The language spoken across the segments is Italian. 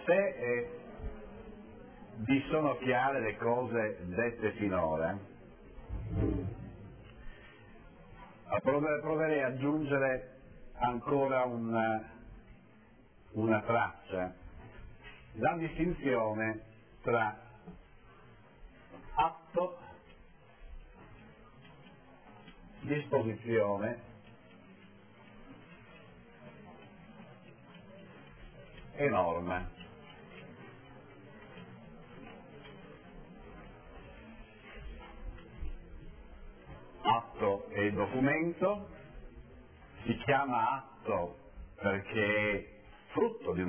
Se vi sono chiare le cose dette finora, proverei ad aggiungere ancora una traccia, la distinzione tra atto, disposizione e norma. Atto è il documento, si chiama atto perché è frutto di un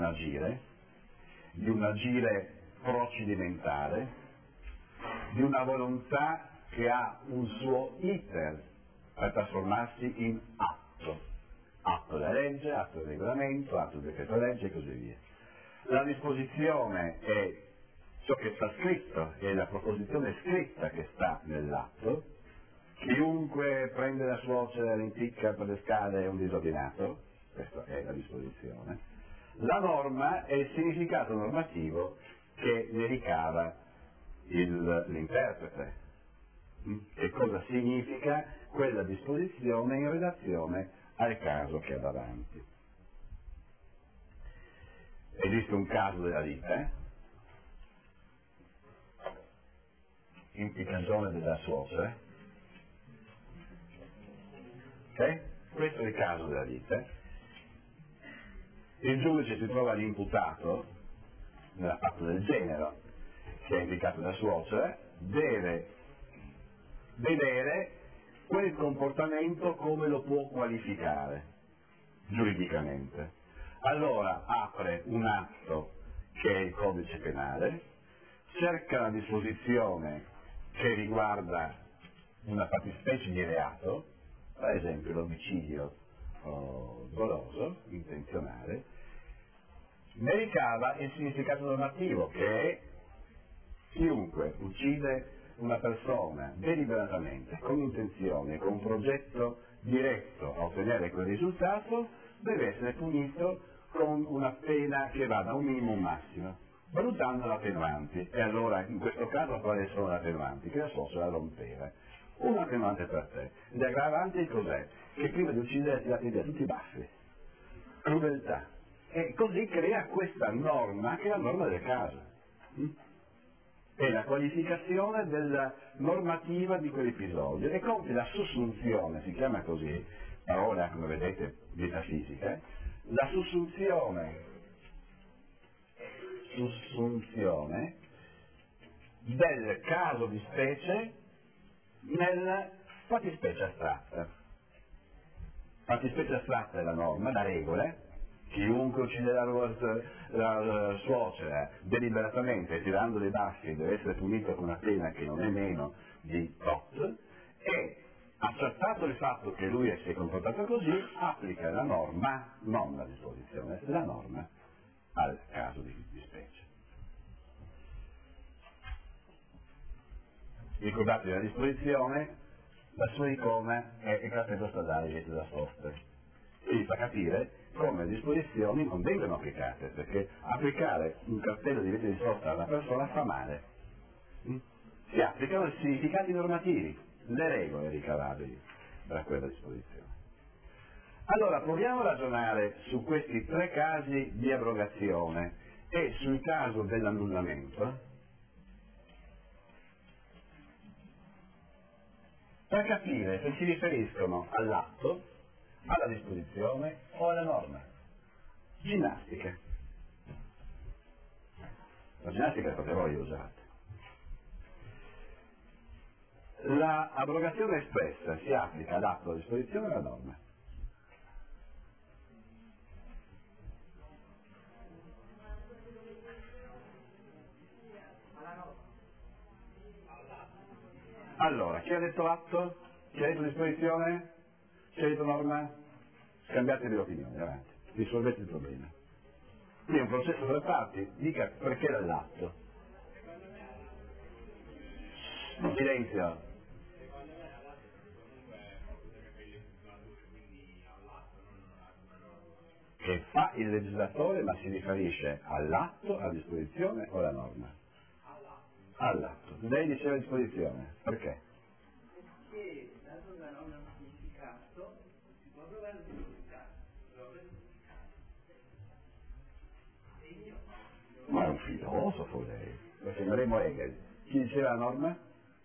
agire procedimentale, di una volontà che ha un suo iter per trasformarsi in atto da legge, atto di regolamento, atto di decreto legge e così via. La disposizione è ciò che sta scritto, è la proposizione scritta che sta nell'atto. Chiunque prende la suocera e l'impicca per le scale è un disordinato, questa è la disposizione. La norma è il significato normativo che ne ricava l'interprete. Che cosa significa quella disposizione in relazione al caso che ha davanti. Esiste un caso della vita, impiccagione della suocera. Questo è il caso della vita. Il giudice si trova l'imputato nella fatto del genero che è impiccato da suocera, deve vedere quel comportamento come lo può qualificare giuridicamente. Allora apre un atto che è il codice penale, cerca la disposizione che riguarda una fattispecie di reato, per esempio l'omicidio doloso, intenzionale, ne ricava il significato normativo che è chiunque uccide una persona deliberatamente, con intenzione, con un progetto diretto a ottenere quel risultato, deve essere punito con una pena che va da un minimo a un massimo, valutando le attenuanti. E allora in questo caso quali sono le attenuanti? Che la suocera rompeva. Una attenuante per te. Le aggravanti cos'è? Che prima di uccidere ti dati via tutti i baffi. Crudeltà. E così crea questa norma che è la norma del caso. È la qualificazione della normativa di quell'episodio e compie la sussunzione, si chiama così, parola come vedete metafisica, la sussunzione del caso di specie nella fattispecie astratta. Fattispecie astratta è la norma, la regola. Chiunque uccide la suocera deliberatamente tirando dei baffi deve essere punito con una pena che non è meno di tot, e accertato il fatto che lui si è comportato così, applica la norma, non la disposizione, la norma al caso di specie. Ricordate la disposizione, la sua icona è il cartello stradale dietro da software. E vi fa capire come le disposizioni non vengono applicate, perché applicare un cartello di vetro di sosta a una persona fa male. Si applicano i significati normativi, le regole ricavabili da quella disposizione. Allora proviamo a ragionare su questi tre casi di abrogazione e sul caso dell'annullamento per capire se si riferiscono all'atto, alla disposizione o alla norma. Ginnastica. La ginnastica proprio voi usate. La abrogazione espressa si applica all'atto, alla disposizione e alla norma. Allora, chi ha detto atto? Chi ha detto disposizione? Chi ha detto norma? Scambiatevi le opinioni, avanti, risolvete il problema. Qui è un processo per parti, dica perché dall'atto. Silenzio. che fa il legislatore, ma si riferisce all'atto, alla disposizione o alla norma? All'atto. Lei diceva disposizione, perché? Perché dato la norma ha un significato, si può trovare un significato, Ma è un filosofo lei, lo chiameremo Hegel. Chi diceva la norma?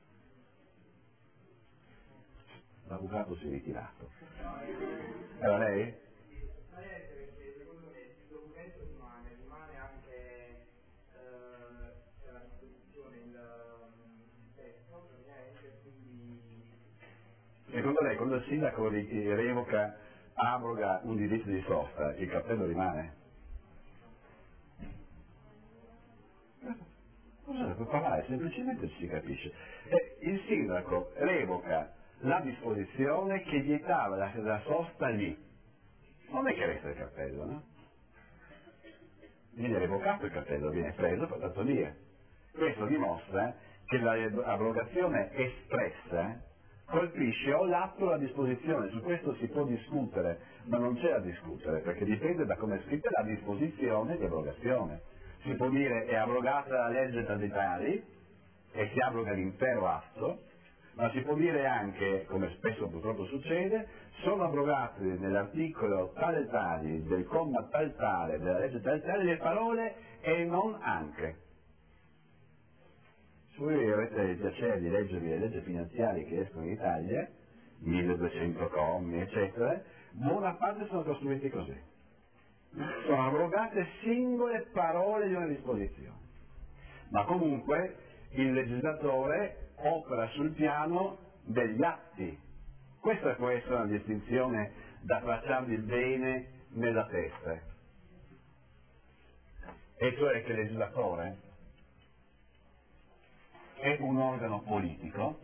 L'avvocato si è ritirato. Era lei? perché secondo me il documento rimane anche la disposizione, il testo, praticamente, quindi... Secondo lei quando il sindaco revoca, abroga un diritto di sosta, il cappello rimane? Cosa per parlare? Semplicemente si capisce. Il sindaco revoca la disposizione che vietava la sosta lì. Non è che resta il cappello, no? Viene revocato il cappello, viene preso, portato via. Questo dimostra che l'abrogazione espressa colpisce o l'atto o la disposizione. Su questo si può discutere, ma non c'è da discutere, perché dipende da come è scritta la disposizione di abrogazione. Si può dire è abrogata la legge tal dei tali e si abroga l'intero atto, ma si può dire anche, come spesso purtroppo succede, sono abrogate nell'articolo tale tali, del comma tal tale, della legge tal tale, le parole e non anche. Se voi avete il piacere di leggervi le leggi finanziarie che escono in Italia, 1200 commi, eccetera, buona parte sono costruiti così. Sono abrogate singole parole di una disposizione. Ma comunque il legislatore opera sul piano degli atti. Questa può essere una distinzione da tracciarvi bene nella testa. E cioè che il legislatore è un organo politico,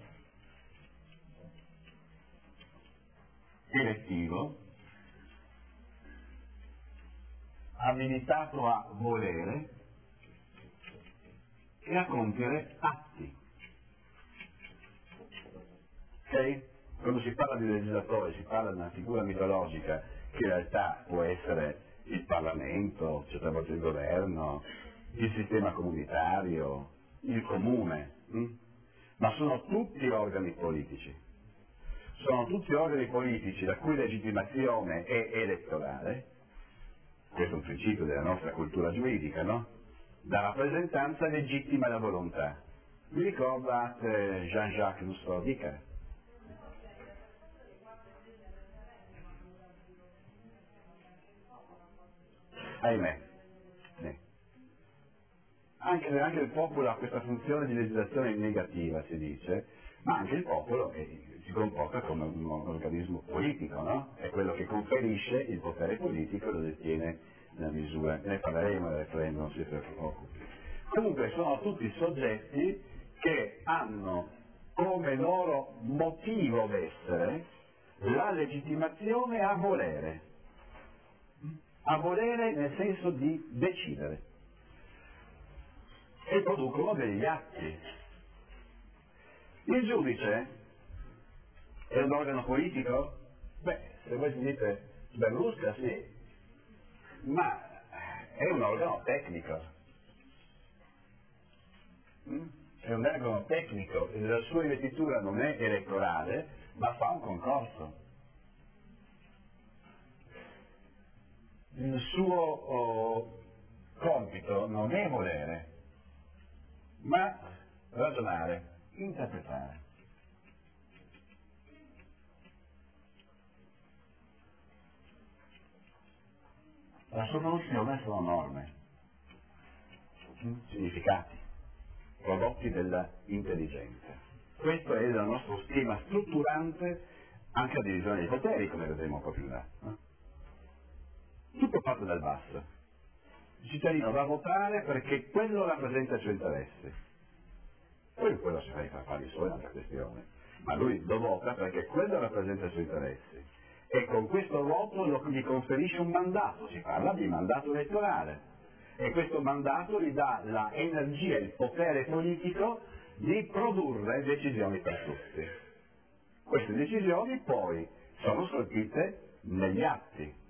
elettivo, abilitato a volere e a compiere atti. Ok? Quando si parla di legislatore si parla di una figura mitologica che in realtà può essere il Parlamento, certe volte il governo, il sistema comunitario, il comune, ma sono tutti organi politici. Sono tutti organi politici la cui legittimazione è elettorale. Questo è un principio della nostra cultura giuridica, no? La rappresentanza legittima la volontà. Mi ricordate Jean-Jacques Rousseau? Dica. Ahimè. Sì. Anche il popolo ha questa funzione di legislazione negativa, si dice, ma anche il popolo si comporta come un organismo politico, no? È quello che conferisce il potere politico e lo detiene nella misura. Ne parleremo del referendum, non si preoccupi. Comunque sono tutti soggetti che hanno come loro motivo d'essere la legittimazione a volere nel senso di decidere, e producono degli atti. Il giudice è un organo politico? Beh, se voi mi dite Berlusca sì, ma è un organo tecnico. È un organo tecnico e la sua investitura non è elettorale, ma fa un concorso. Il suo compito non è volere, ma ragionare, interpretare. La sua produzione sono norme, significati, prodotti dell'intelligenza. Questo è il nostro schema strutturante anche a divisione dei poteri, come vedremo un po' più in là. Tutto parte dal basso. Il cittadino va a votare perché quello rappresenta i suoi interessi. Poi quello si fa i farfalli suoi, è un'altra questione. Ma lui lo vota perché quello rappresenta i suoi interessi. E con questo voto gli conferisce un mandato, si parla di mandato elettorale. E questo mandato gli dà l'energia, il potere politico di produrre decisioni per tutti. Queste decisioni poi sono scolpite negli atti.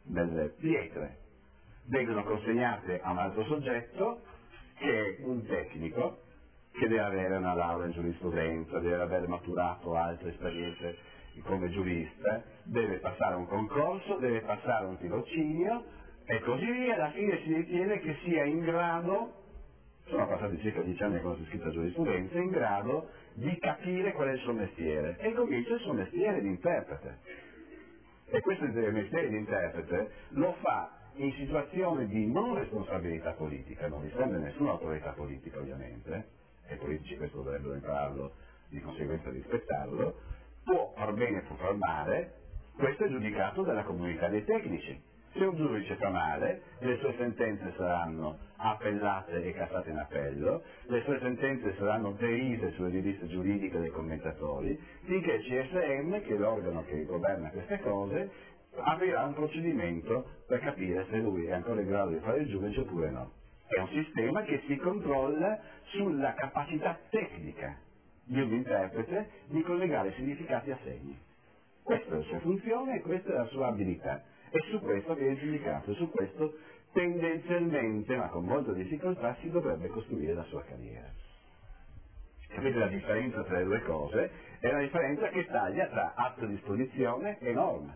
delle pietre, vengono consegnate a un altro soggetto che è un tecnico che deve avere una laurea in giurisprudenza, deve aver maturato altre esperienze come giurista, deve passare un concorso, deve passare un tirocinio e così via. Alla fine si ritiene che sia in grado, sono passati circa 10 anni quando si è scritta giurisprudenza, in grado di capire qual è il suo mestiere e comincia il suo mestiere di interprete. E questo mestiere di interprete lo fa in situazioni di non responsabilità politica, non risponde a nessuna autorità politica ovviamente, e i politici questo dovrebbero impararlo, di conseguenza rispettarlo, può far bene, può far male, questo è giudicato dalla comunità dei tecnici. Se un giudice fa male, le sue sentenze saranno appellate e cassate in appello, le sue sentenze saranno derise sulle riviste giuridiche dei commentatori, finché il CSM, che è l'organo che governa queste cose, aprirà un procedimento per capire se lui è ancora in grado di fare il giudice oppure no. È un sistema che si controlla sulla capacità tecnica di un interprete di collegare significati a segni. Questa è la sua funzione e questa è la sua abilità. È su questo che è giudicato, e su questo tendenzialmente, ma con molta difficoltà, si dovrebbe costruire la sua carriera. Capite la differenza tra le due cose? È la differenza che taglia tra atto di disposizione e norma.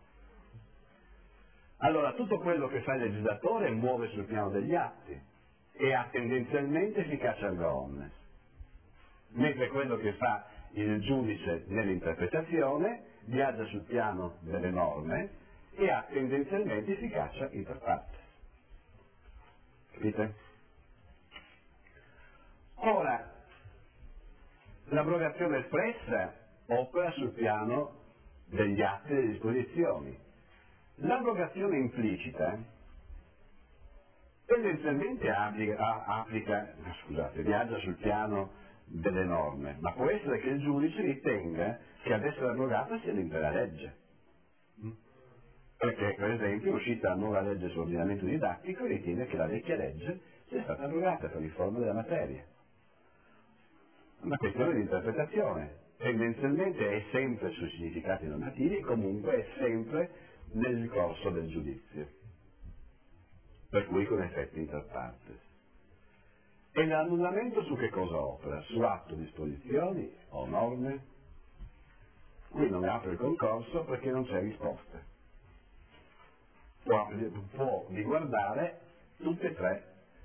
Allora, tutto quello che fa il legislatore muove sul piano degli atti e ha tendenzialmente efficacia erga omnes, mentre quello che fa il giudice nell'interpretazione viaggia sul piano delle norme e ha tendenzialmente efficacia inter partes. Capite? Ora, l'abrogazione espressa opera sul piano degli atti e delle disposizioni. L'abrogazione implicita tendenzialmente viaggia sul piano delle norme, ma può essere che il giudice ritenga che ad essere abrogata sia l'intera legge. Perché, per esempio, è uscita la nuova legge sull'ordinamento didattico e ritiene che la vecchia legge sia stata abrogata per riforma della materia. Una questione di interpretazione. Tendenzialmente è sempre sui significati normativi e comunque è sempre nel corso del giudizio, per cui con effetti inter partes. E l'annullamento su che cosa opera? Su atto, disposizioni o norme? Qui non apre il concorso perché non c'è risposta. Può riguardare tutte e tre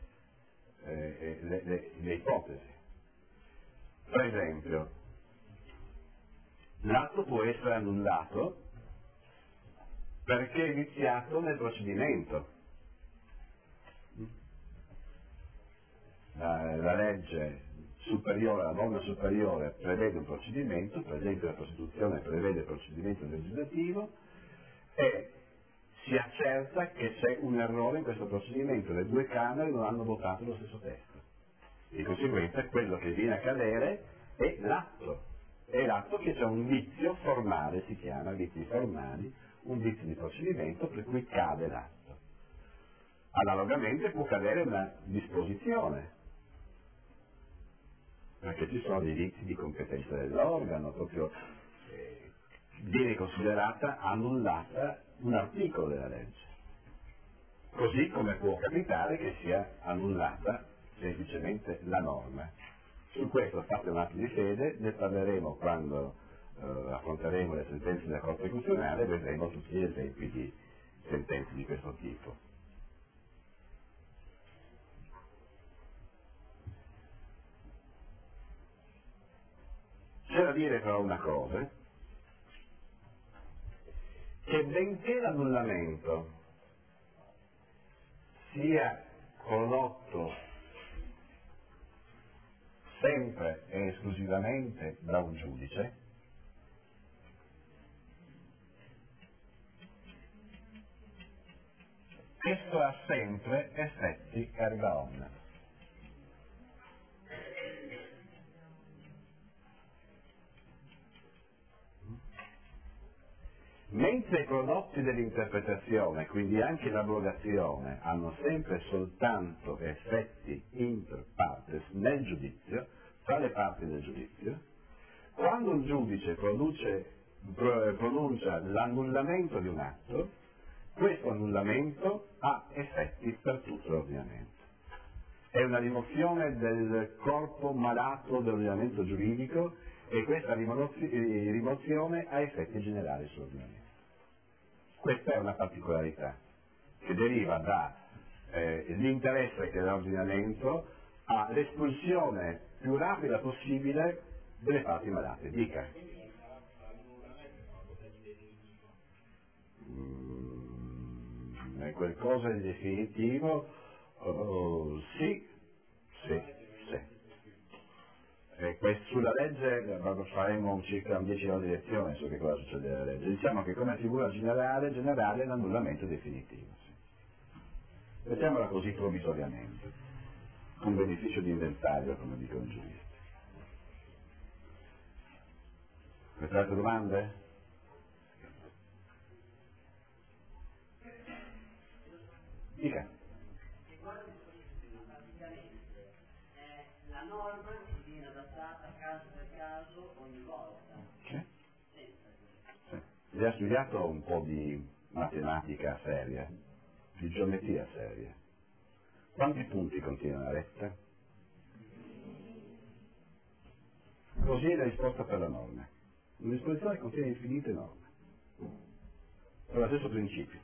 le ipotesi. Per esempio, l'atto può essere annullato perché è iniziato nel procedimento. La legge superiore, la norma superiore prevede un procedimento, per esempio la Costituzione prevede il procedimento legislativo e si accerta che c'è un errore in questo procedimento, le due Camere non hanno votato lo stesso testo. Di conseguenza quello che viene a cadere è l'atto che c'è un vizio formale, si chiama vizi formali, un vizio di procedimento per cui cade l'atto. Analogamente può cadere una disposizione, perché ci sono dei vizi di competenza dell'organo, proprio viene considerata annullata un articolo della legge. Così come può capitare che sia annullata semplicemente la norma. Su questo fate un atto di fede, ne parleremo quando affronteremo le sentenze della Corte Costituzionale e vedremo tutti gli esempi di sentenze di questo tipo. C'è da dire però una cosa, che benché l'annullamento sia prodotto sempre e esclusivamente da un giudice, questo ha sempre effetti erga omnes. Mentre i prodotti dell'interpretazione, quindi anche l'abrogazione, hanno sempre soltanto effetti inter partes nel giudizio, tra le parti del giudizio, quando un giudice pronuncia l'annullamento di un atto, questo annullamento ha effetti per tutto l'ordinamento. È una rimozione del corpo malato dell'ordinamento giuridico e questa rimozione ha effetti generali sull'ordinamento. Questa è una particolarità che deriva dall'interesse che l'ordinamento ha l'espulsione più rapida possibile delle parti malate. Dica. È qualcosa di definitivo? Sì. Sulla legge faremo circa 10 ore di lezione su che cosa succede nella legge. Diciamo che come figura generale l'annullamento è definitivo. Sì. Mettiamola così provvisoriamente, un beneficio di inventario, come dicono i giuristi. Avete altre domande? Dica. La norma che viene adattata caso per caso ogni volta. Sì. Lei ha studiato un po' di matematica seria, di geometria seria. Quanti punti contiene una retta? Così è la risposta per la norma. Una disposizione contiene infinite norme. È lo stesso principio.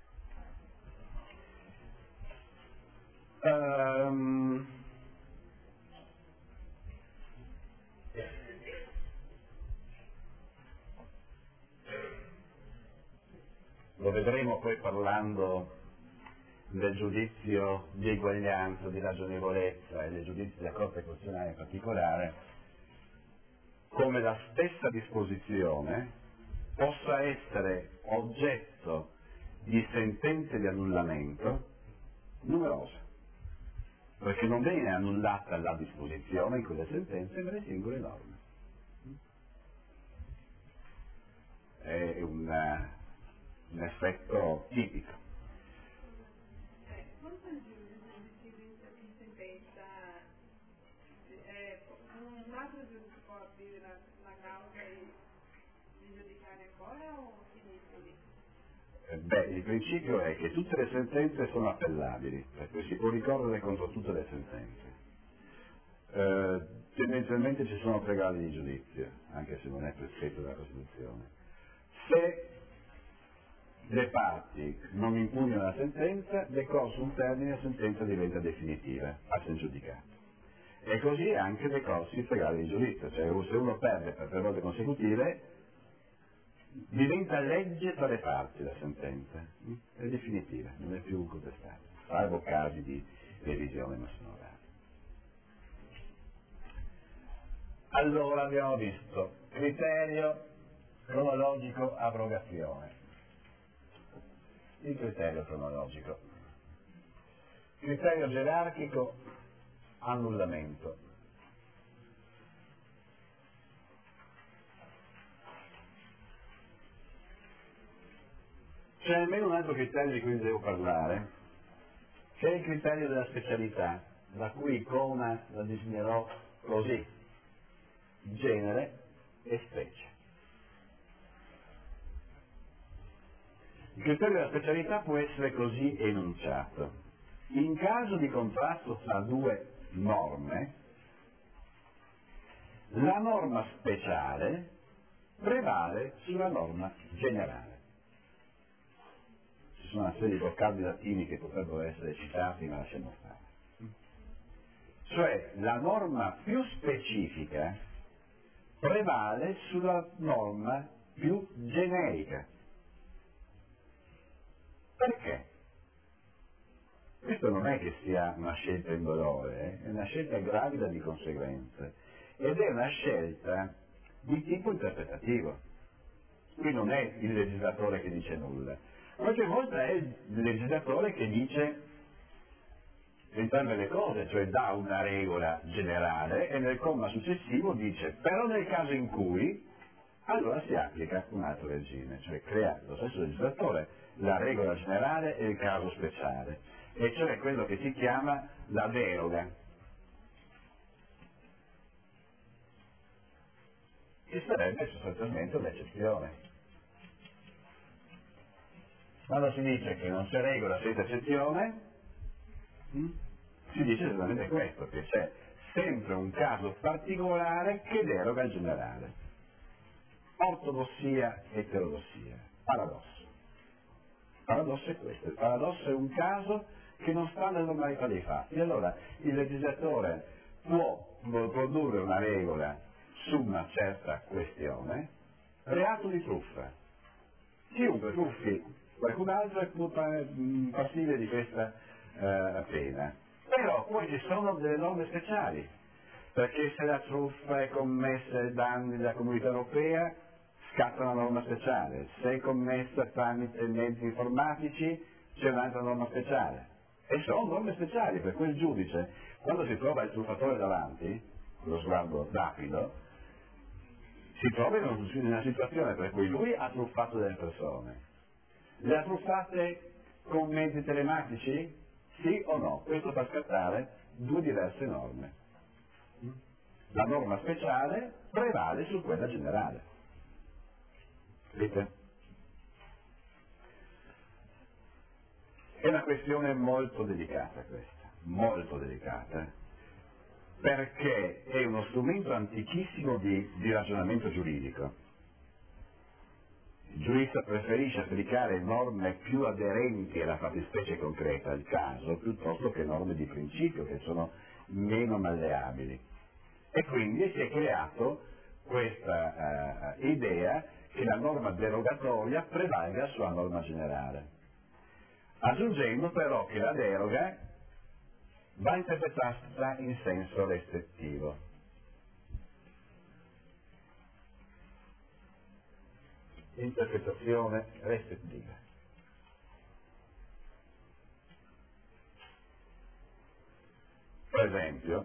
Lo vedremo poi parlando del giudizio di eguaglianza, di ragionevolezza e del giudizio della Corte Costituzionale in particolare, come la stessa disposizione possa essere oggetto di sentenze di annullamento numerose, perché non viene annullata la disposizione in quelle sentenze ma le singole norme. È un effetto tipico. Quanto il giudice decide in sentenza, un altro giudice può aprire la causa e giudicare ancora o finisce lì? Il principio è che tutte le sentenze sono appellabili, perché si può ricorrere contro tutte le sentenze. Tendenzialmente ci sono 3 gradi di giudizio, anche se non è prescritto dalla Costituzione. Se le parti non impugnano la sentenza, decorso un termine, la sentenza diventa definitiva, passa in giudicato. E così anche decorsi i 3 gradi di giudizio, cioè se uno perde per 3 volte consecutive, diventa legge tra le parti la sentenza, è definitiva, non è più contestabile, salvo casi di revisione, ma sono rari. Allora abbiamo visto criterio cronologico abrogazione. Il criterio cronologico. Criterio gerarchico annullamento. C'è almeno un altro criterio di cui devo parlare, che è il criterio della specialità, da cui icona la disegnerò così: genere e specie. Il criterio della specialità può essere così enunciato: in caso di contrasto tra 2 norme, la norma speciale prevale sulla norma generale. Ci sono una serie di vocaboli latini che potrebbero essere citati, ma lasciamo stare. Cioè, la norma più specifica prevale sulla norma più generica. Perché? Questo non è che sia una scelta indolore, è una scelta gravida di conseguenze, ed è una scelta di tipo interpretativo. Qui non è il legislatore che dice nulla, qualche volta è il legislatore che dice entrambe le cose, cioè dà una regola generale e nel comma successivo dice però nel caso in cui, allora si applica un altro regime, cioè crea lo stesso legislatore la regola generale e il caso speciale, e cioè quello che si chiama la deroga, che sarebbe sostanzialmente l'eccezione. Quando si dice che non c'è regola senza eccezione, si dice esattamente questo, che c'è sempre un caso particolare che deroga al generale. Ortodossia, eterodossia, paradosso. Paradosso è questo, il paradosso è un caso che non sta nella normalità dei fatti. Allora il legislatore può produrre una regola su una certa questione, reato di truffa. Chiunque truffi qualcun altro è passibile di questa pena. Però poi ci sono delle norme speciali, perché se la truffa è commessa ai danni della comunità europea scatta una norma speciale, se è commessa tramite mezzi informatici c'è un'altra norma speciale. E sono norme speciali, per cui il giudice, quando si trova il truffatore davanti, con lo sguardo rapido, si trova in una situazione per cui lui ha truffato delle persone. Le ha truffate con mezzi telematici? Sì o no? Questo fa scattare due diverse norme. La norma speciale prevale su quella generale. Capite? È una questione molto delicata questa, molto delicata, perché è uno strumento antichissimo di ragionamento giuridico. Il giurista preferisce applicare norme più aderenti alla fattispecie concreta, al caso, piuttosto che norme di principio che sono meno malleabili. E quindi si è creato questa idea che la norma derogatoria prevalga sulla norma generale, aggiungendo però che la deroga va interpretata in senso restrittivo. Interpretazione restrittiva. Per esempio,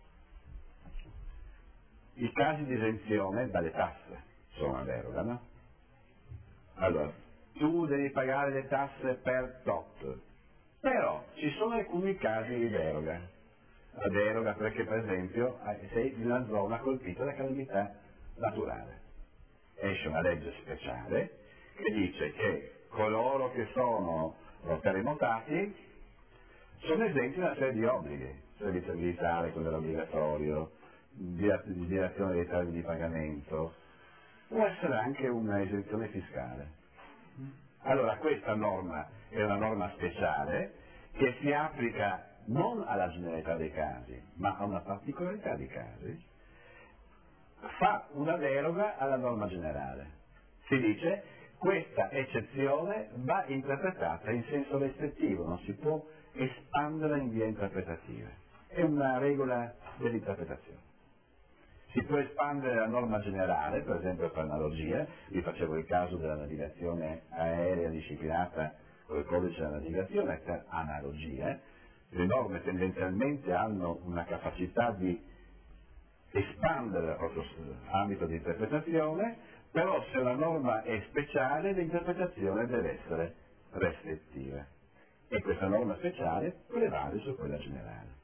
i casi di esenzione dalle tasse sono una deroga, no? Allora, tu devi pagare le tasse per tot, però ci sono alcuni casi di deroga. La deroga perché, per esempio, sei in una zona colpita da calamità naturale. Esce una legge speciale che dice che coloro che sono terremotati sono esenti da una serie di obblighi, servizio militare, quello obbligatorio, dilazione dei termini di pagamento, può essere anche un'esenzione fiscale. Allora questa norma è una norma speciale che si applica non alla generalità dei casi, ma a una particolarità di casi, fa una deroga alla norma generale. Si dice questa eccezione va interpretata in senso restrittivo, non si può espandere in via interpretativa. È una regola dell'interpretazione. Si può espandere la norma generale, per esempio per analogia, vi facevo il caso della navigazione aerea disciplinata con il codice della navigazione per analogia. Le norme tendenzialmente hanno una capacità di espandere il proprio ambito di interpretazione, però se la norma è speciale l'interpretazione deve essere restrittiva e questa norma speciale prevale su quella generale.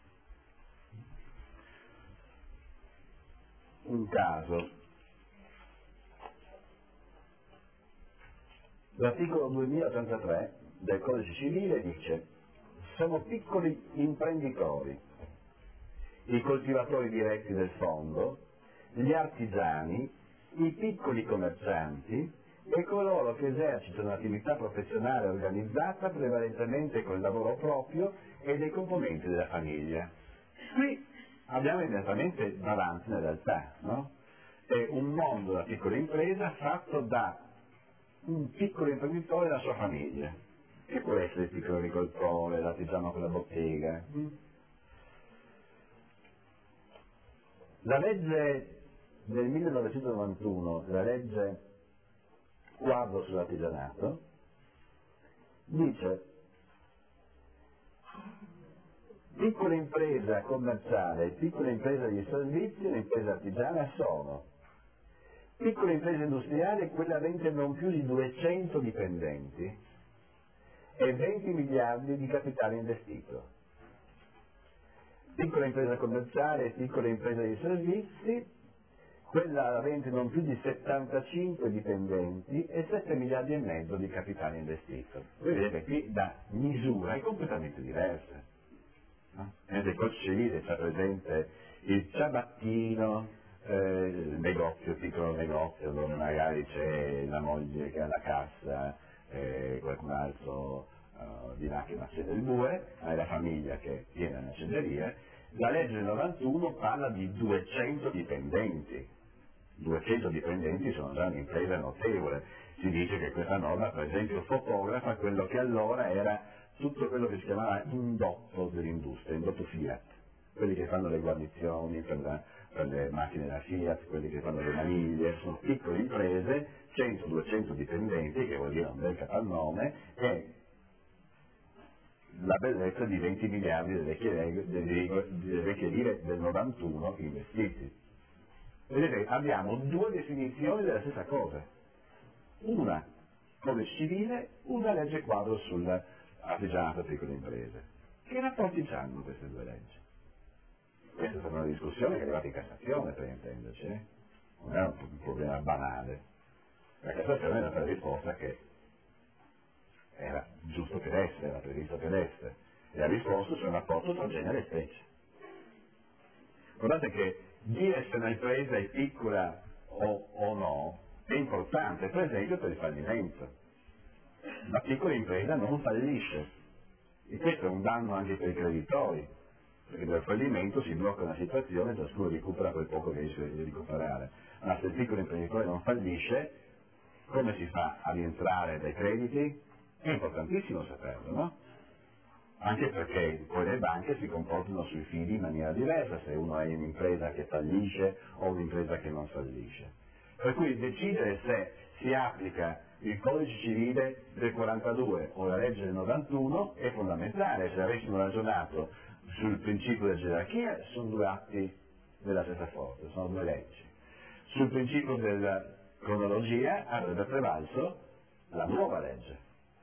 Un caso. L'articolo 2083 del Codice Civile dice: sono piccoli imprenditori, i coltivatori diretti del fondo, gli artigiani, i piccoli commercianti e coloro che esercitano attività professionale organizzata prevalentemente con il lavoro proprio e dei componenti della famiglia. Qui abbiamo immediatamente davanti una realtà, no? È un mondo della piccola impresa fatto da un piccolo imprenditore e la sua famiglia, che può essere il piccolo agricoltore, l'artigiano con la bottega. La legge del 1991, la legge quadro sull'artigianato, dice: piccola impresa commerciale e piccola impresa di servizi e l'impresa artigiana sono piccola impresa industriale quella avente non più di 200 dipendenti e 20 miliardi di capitale investito. Piccola impresa commerciale e piccola impresa di servizi quella avente non più di 75 dipendenti e 7 miliardi e mezzo di capitale investito. Vedete qui da misure completamente diverse. No? Nel codice civile c'è presente il ciabattino, il negozio, piccolo negozio dove magari c'è la moglie che ha la cassa e qualcun altro di là che accende il bue, hai la famiglia che tiene la macelleria. La legge del 91 parla di 200 dipendenti. 200 dipendenti sono già un'impresa notevole. Si dice che questa norma, per esempio, fotografa quello che allora era tutto quello che si chiamava indotto dell'industria, indotto Fiat, quelli che fanno le guarnizioni per le macchine da Fiat, quelli che fanno le maniglie, sono piccole imprese, 100-200 dipendenti, che vuol dire un bel capannome, e la bellezza di 20 miliardi delle vecchie lire del 91 investiti. Vedete, abbiamo due definizioni della stessa cosa. Una codice civile, una legge quadro sull'artigianato e piccole imprese. Che rapporti hanno queste due leggi? Questa è stata una discussione che è arrivata in Cassazione, per intenderci, non è un problema banale. La Cassazione è data la risposta che era giusto che desse, era previsto che desse, e ha risposto c'è un rapporto tra genere e specie. Guardate che dire se un'impresa è piccola o no è importante, per esempio per il fallimento. La piccola impresa non fallisce, e questo è un danno anche per i creditori, perché dal fallimento si blocca una situazione e ciascuno recupera quel poco che riesce a recuperare. Ma se il piccolo imprenditore non fallisce, come si fa a rientrare dai crediti? È importantissimo saperlo, no? Anche perché poi le banche si comportano sui fidi in maniera diversa se uno è un'impresa che fallisce o un'impresa che non fallisce. Per cui decidere se si applica il codice civile del 42 o la legge del 91 è fondamentale. Se avessimo ragionato sul principio della gerarchia sono due atti della stessa forza, sono due leggi. Sul principio della cronologia avrebbe prevalso la nuova legge.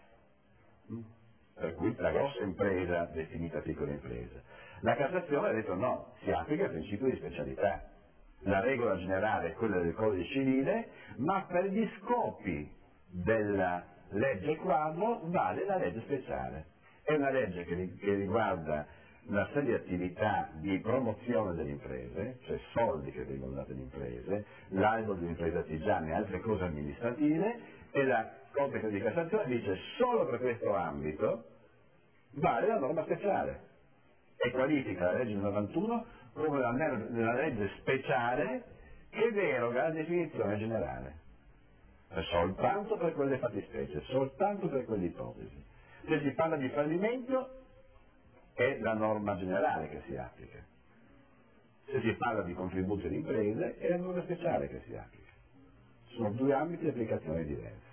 Per cui la grossa impresa definita piccola impresa. La Cassazione ha detto no, si applica il principio di specialità. La regola generale è quella del codice civile, ma per gli scopi della legge quadro vale la legge speciale. È una legge che riguarda una serie di attività di promozione delle imprese, cioè soldi che vengono dati alle imprese, l'albo delle imprese artigiane e altre cose amministrative, e la Corte di Cassazione dice solo per questo ambito vale la norma speciale e qualifica la legge del 91 come la legge speciale che deroga la definizione generale, soltanto per quelle fattispecie, soltanto per quelle ipotesi. Se si parla di fallimento è la norma generale che si applica, se si parla di contributi alle imprese è la norma speciale che si applica. Sono due ambiti di applicazione diversi.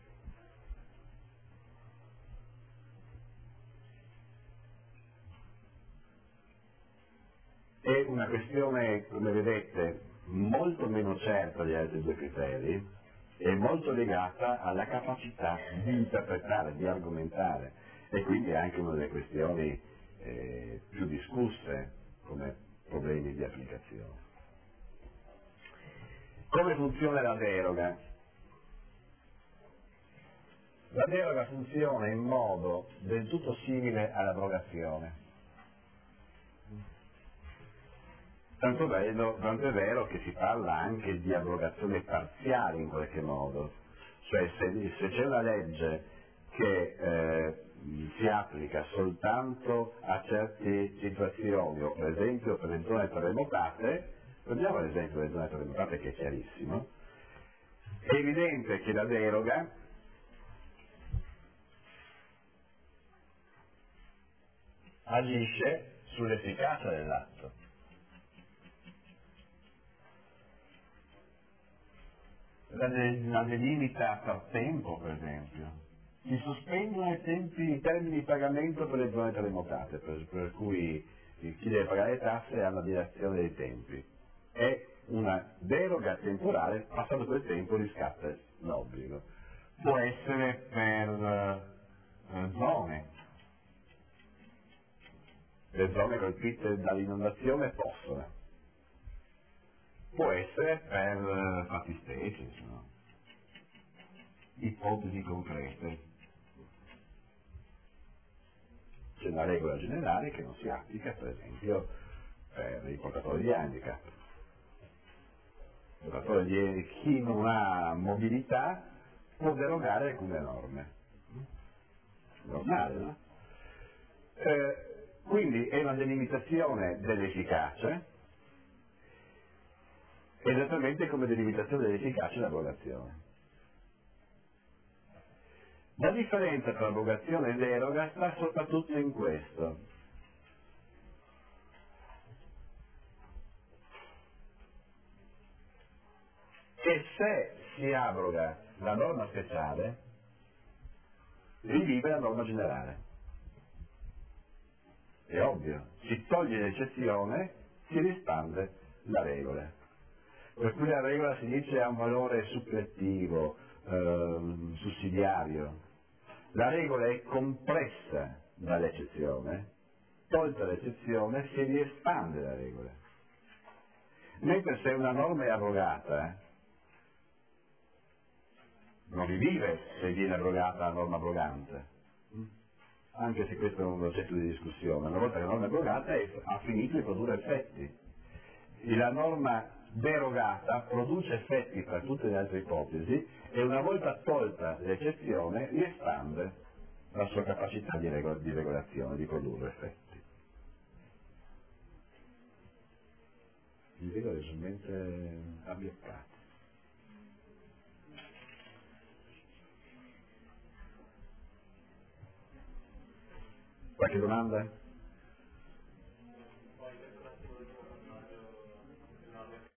È una questione, come vedete, molto meno certa degli altri due criteri e molto legata alla capacità di interpretare, di argomentare, e quindi è anche una delle questioni più discusse come problemi di applicazione. Come funziona la deroga? La deroga funziona in modo del tutto simile all'abrogazione. Tanto è vero che si parla anche di abrogazione parziale in qualche modo, cioè se c'è una legge che si applica soltanto a certe situazioni, o per esempio per le zone terremotate, prendiamo l'esempio delle zone terremotate che è chiarissimo, è evidente che la deroga agisce sull'efficacia dell'atto. La delimita per tempo, per esempio. Si sospendono i termini di pagamento per le zone terremotate, per cui chi deve pagare le tasse ha una dilazione dei tempi. È una deroga temporale, passato quel tempo riscatta l'obbligo. Può essere per zone. Le zone colpite dall'inondazione possono. può essere per fattispecie, no? Ipotesi concrete. C'è una regola generale che non si applica, per esempio, per i portatori di handicap. Chi non ha mobilità può derogare alcune norme. Normale, no? Quindi è una delimitazione dell'efficacia, esattamente come delimitazione dell'efficacia e l'abrogazione. La differenza tra abrogazione e deroga sta soprattutto in questo. Che se si abroga la norma speciale, rivive la norma generale. È ovvio, si toglie l'eccezione, si rispande la regola. Per cui la regola si dice ha un valore suppletivo, sussidiario. La regola è compressa dall'eccezione, tolta l'eccezione si riespande la regola. Mentre se una norma è abrogata, non rivive se viene abrogata la norma abrogante, anche se questo è un oggetto di discussione. Una volta che la norma è abrogata ha finito di produrre effetti. E la norma derogata produce effetti per tutte le altre ipotesi e una volta tolta l'eccezione riespande la sua capacità di regolazione, di produrre effetti. Mi vedo leggermente abbioccato. Qualche domanda?